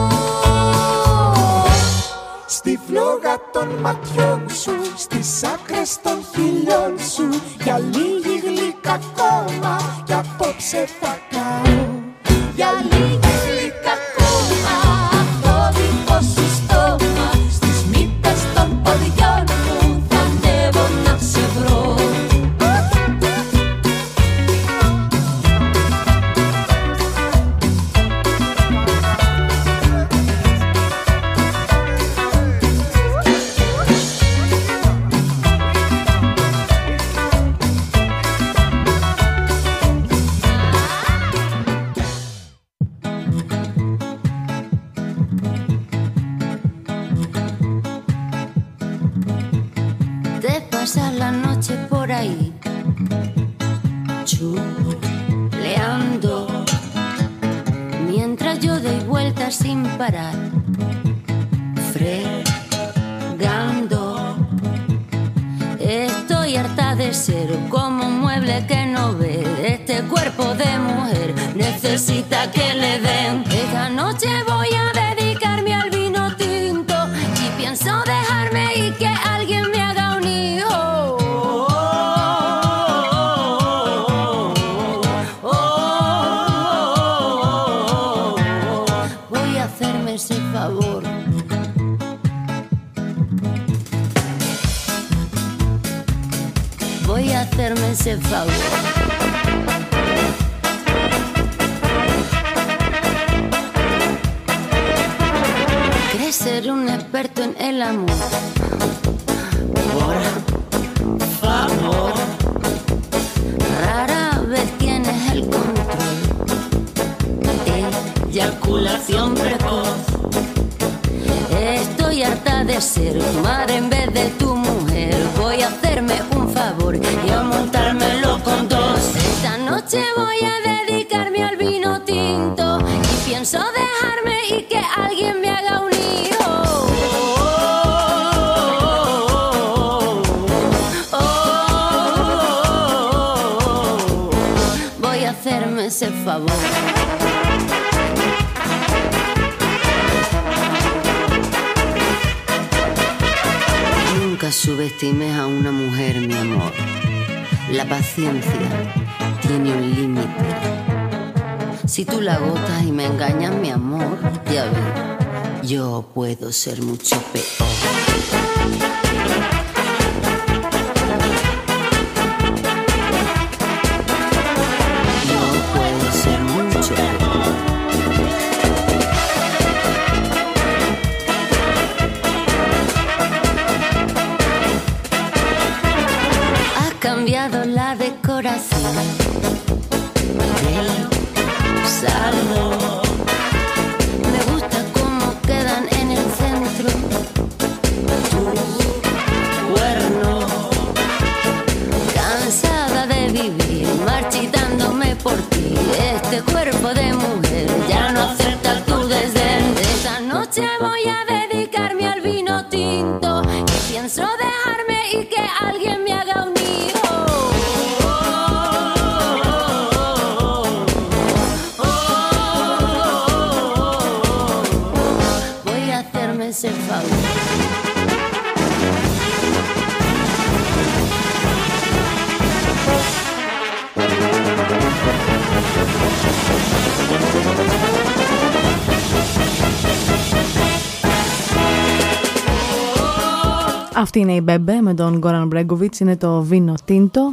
στη φλόγα των ματιών σου, στις άκρες των χιλιών σου, για λίγη γλυκά ακόμα κι απόψε θα καώ. Για λίγη γλυκά ακόμα απ' το δικό σου στόμα, στις μύτες των ποδιών μου θα ανέβω να σε βρω. La noche por ahí chuleando mientras yo doy vueltas sin parar, fregando. Estoy harta de ser como un mueble que no ve. Este cuerpo de mujer necesita que le den. Esta noche voy a dedicarme al vino tinto y pienso dejarme y que alguien me haga un hijo. Voy a hacerme ese favor. Voy a hacerme ese favor. ¿Crees ser un experto en el amor? Por favor. Rara vez tienes el control. Eyaculación precoz. Estoy harta de ser tu madre en vez de tu mujer. Voy a hacerme un favor y a montármelo con dos. Esta noche voy a dedicarme al vino tinto y que alguien me haga un hijo. Voy a hacerme ese favor. Nunca subestimes a una mujer, mi amor. La paciencia tiene un límite. Si tú la agotas y me engañas, mi amor, ya ves, yo puedo ser mucho peor. Yo puedo ser mucho peor. Has cambiado la decoración del salón. Me gusta cómo quedan en el centro tus cuernos. Cansada de vivir marchitándome por ti. Este cuerpo de mujer ya no acepta tu desdén. Esta noche voy a dedicarme al vino tinto. Y pienso dejarme y que alguien me haga un hijo. Voy a hacerme ese favor. Αυτή είναι η Μπέμπε με τον Γκόραν Μπρέγκοβιτς, είναι το Βίνο Τίντο.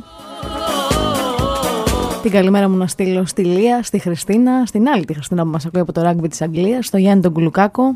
Την καλημέρα μου να στείλω στη Λία, στη Χριστίνα, στην άλλη τη Χριστίνα που μας ακούει από το ράγκμπι της Αγγλίας, στο Γιάννη τον Κουλουκάκο.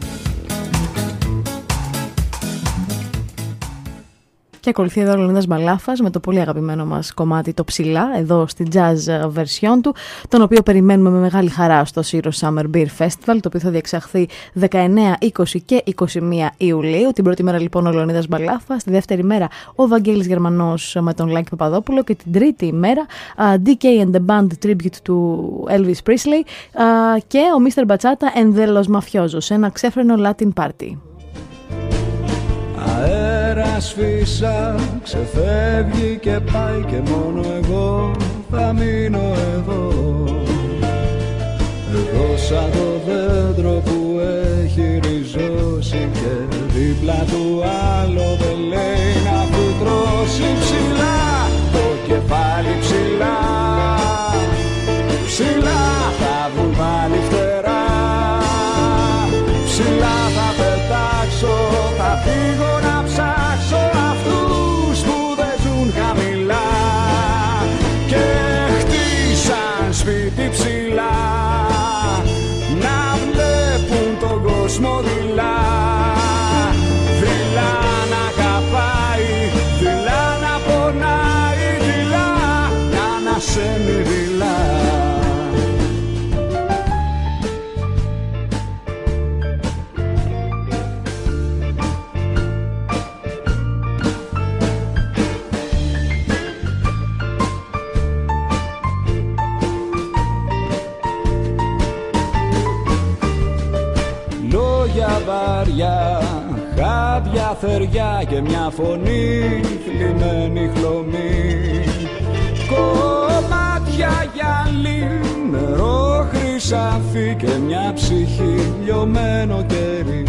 Και ακολουθεί εδώ ο Λεωνίδας Μπαλάφας με το πολύ αγαπημένο μας κομμάτι το Ψηλά, εδώ στη jazz version του, τον οποίο περιμένουμε με μεγάλη χαρά στο Syros Summer Beer Festival, το οποίο θα διεξαχθεί 19, 20 και 21 Ιουλίου. Την πρώτη μέρα λοιπόν ο Λεωνίδας Μπαλάφας, τη δεύτερη μέρα ο Βαγγέλης Γερμανός με τον Λάκη Παπαδόπουλο και την τρίτη ημέρα DK and the Band Tribute του Elvis Presley και ο Mr. Bachata and the Los Mafiosos, ένα ξέφρενο Latin party. Αέρας φύσα, ξεφεύγει και πάει και μόνο εγώ θα μείνω εδώ. Εδώ σαν το δέντρο που έχει ριζώσει και δίπλα του άλλο δεν λέει να φυτρώσει. Ψηλά το κεφάλι ψηλά, ψηλά θα βγουν πάλι φτερά. Ψηλά θα πετάξω, θα φύγω να ψάξω αυτούς που δεν ζουν χαμηλά και χτίσαν σπίτι ψηλά να βλέπουν τον κόσμο δειλά. Δειλά να αγαπάει, δειλά να πονάει, δειλά να ανασένει δειλά. Βαριά, χάδια θεριά και μια φωνή θλιμμένη χλωμή. Κομμάτια γυαλί, νερό χρυσάφι και μια ψυχή λιωμένο κερί.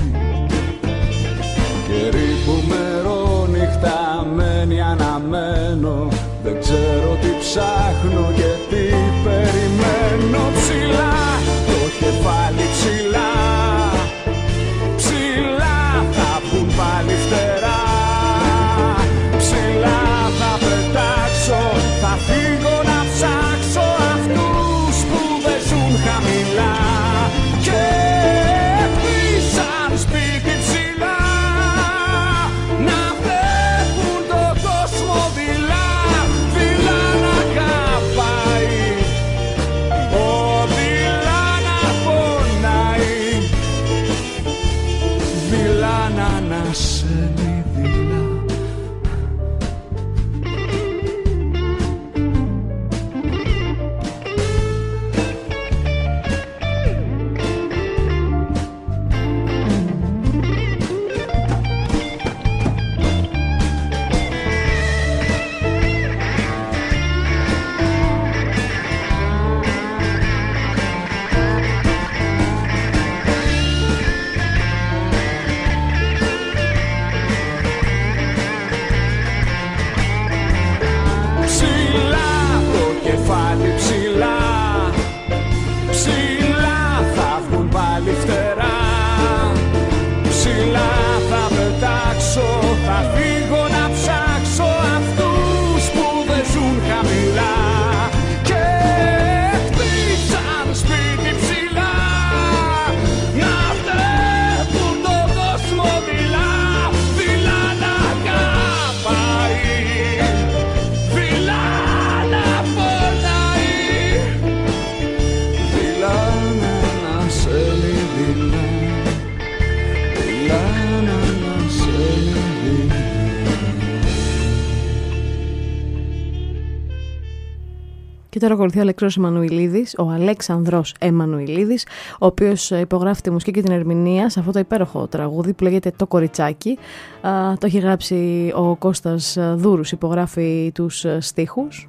Κερί που μερόνυχτα μένει αναμένο. Δεν ξέρω τι ψάχνω και τι περιμένω. Ψηλά το κεφάλι ψηλά, πάλι φτερά. Ψηλά θα πετάξω, θα φύγω να ψάξω αυτούς που δεν ζουν χαμηλά και χτίσαν σπίτι ψηλά να βλέπουν τον κόσμο δειλά. Δειλά να αγαπάει, τώρα ακολουθεί ο Αλέξανδρος Εμμανουηλίδης, ο οποίος υπογράφει τη μουσική και την ερμηνεία σε αυτό το υπέροχο τραγούδι που λέγεται «Το Κοριτσάκι». Το έχει γράψει ο Κώστας Δούρους, υπογράφει τους στίχους.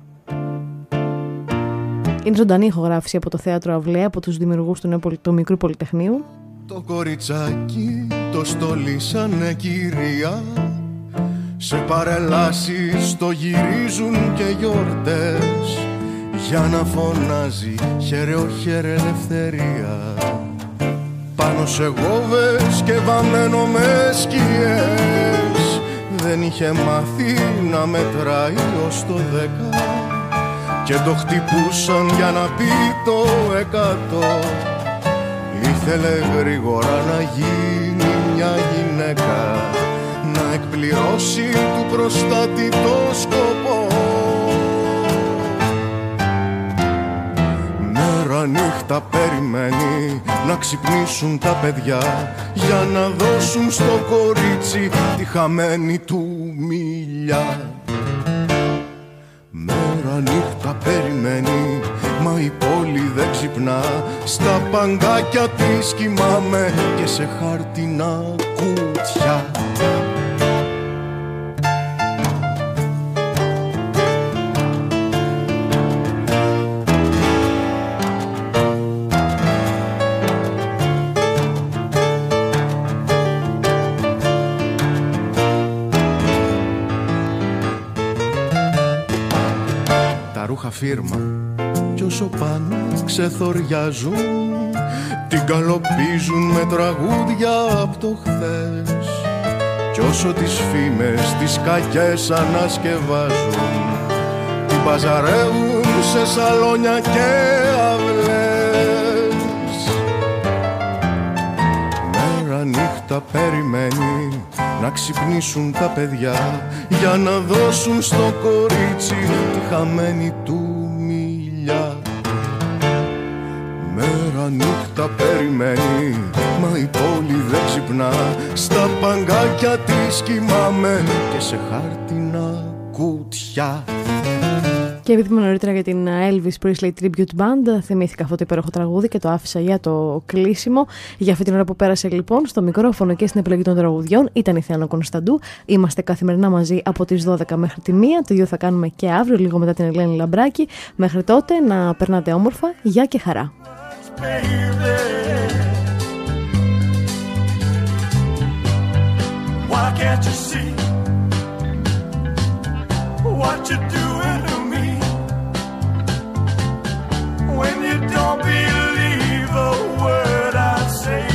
Είναι ζωντανή ηχογράφηση από το Θέατρο Αυλαία, από τους δημιουργούς του Μικρού Πολυτεχνείου. Το κοριτσάκι το στολίσανε κυρία, σε παρελάσεις το γυρίζουν και γιορτές, για να φωνάζει χαίρε ο χαίρε ελευθερία. Πάνω σε γόβες και βαμμένο με σκιές, δεν είχε μάθει να μετράει ως το 10 και το χτυπούσαν για να πει το 100. Ήθελε γρήγορα να γίνει μια γυναίκα, να εκπληρώσει του προστάτη το σκοπό. Μέρα νύχτα περιμένει να ξυπνήσουν τα παιδιά, για να δώσουν στο κορίτσι τη χαμένη του μιλιά. Μέρα νύχτα περιμένει, μα η πόλη δεν ξυπνά, στα παγκάκια της κοιμάμαι και σε χάρτινα κουτιά. Φίρμα κι όσο πάνε ξεθοριάζουν, την καλοπίζουν με τραγούδια απ' το χθες, κι όσο τις φήμες τις κακές ανασκευάζουν, την παζαρεύουν σε σαλόνια και αυλές. Μέρα νύχτα περιμένει να ξυπνήσουν τα παιδιά, για να δώσουν στο κορίτσι τη χαμένη του μιλιά. Μέρα νύχτα περιμένει, μα η πόλη δεν ξυπνά, στα παγκάκια της κοιμάμαι και σε χάρτινα κουτιά. Και επειδή είμαι νωρίτερα για την Elvis Presley Tribute Band, θυμήθηκα αυτό το υπέροχο τραγούδι και το άφησα για το κλείσιμο. Για αυτή την ώρα που πέρασε λοιπόν, στο μικρόφωνο και στην επιλογή των τραγουδιών ήταν η Θεάνα Κωνσταντού. Είμαστε καθημερινά μαζί από τις 12 μέχρι τη 1. Το ίδιο θα κάνουμε και αύριο, λίγο μετά την Ελένη Λαμπράκη. Μέχρι τότε να περνάτε όμορφα. Γεια και χαρά. When you don't believe a word I say,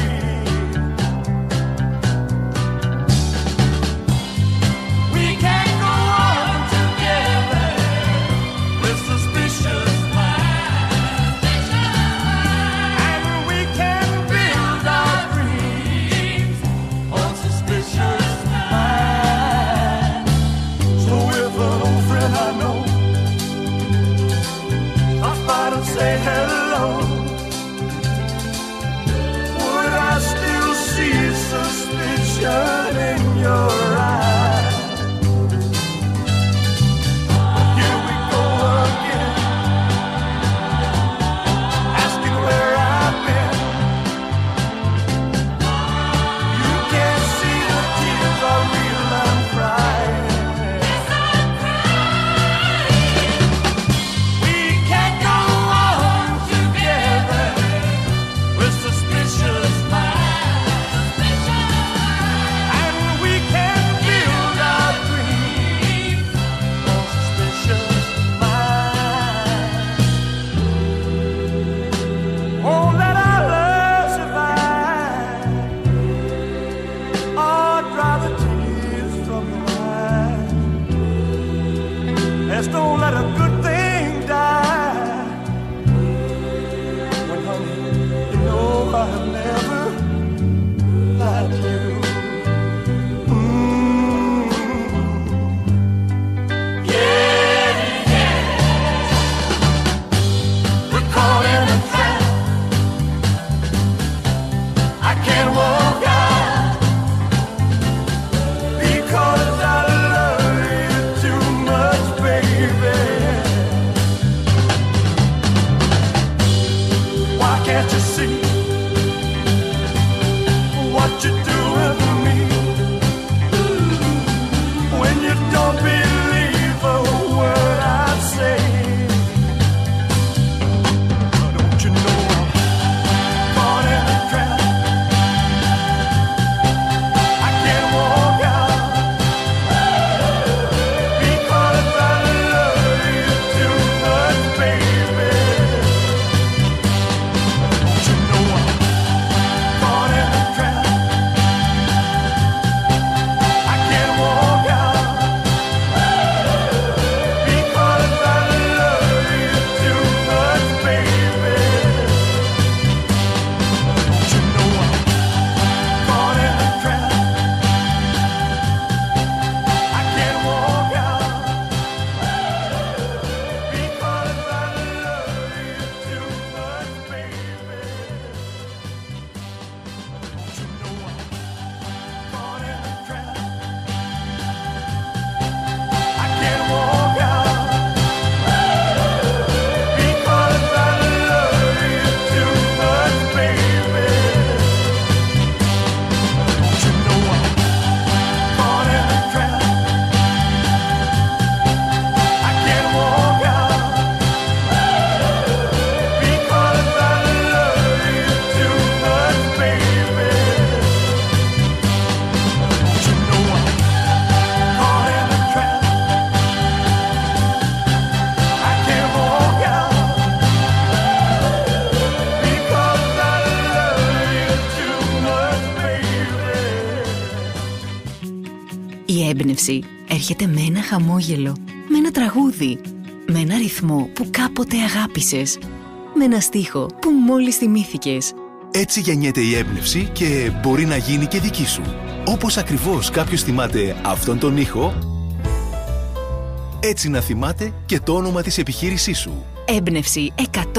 we can't go on together with suspicious minds, and we can build our dreams on suspicious minds. So if an old friend I know say hello, would I still see suspicion in your eyes? Here we go again, asking where I've been. You can't see the tears are real, I'm crying. We can't go on together Can't you see what you're doing for me? When you don't believe a word I say, don't you know I'm caught in a trap? I can't walk out because I love you too much, baby. Don't you know I'm caught in a trap? I can't walk out because I love you too much, baby. Don't you know I'm caught in a trap? I can't walk out because I love you too much, baby. Don't you know I'm caught in a trap? I can't walk out because I love you too much, baby. Don't you know I'm caught in a trap? I can't walk out because I love you too much, baby. Don't you know I'm caught in a trap? I can't walk out because I love you too much, baby. Η έμπνευση έρχεται με ένα χαμόγελο, με ένα τραγούδι, με ένα ρυθμό που κάποτε αγάπησες, με ένα στίχο που μόλις θυμήθηκες. Έτσι γεννιέται η έμπνευση και μπορεί να γίνει και δική σου. Όπως ακριβώς κάποιος θυμάται αυτόν τον ήχο, έτσι να θυμάται και το όνομα της επιχείρησής σου. Έμπνευση 100.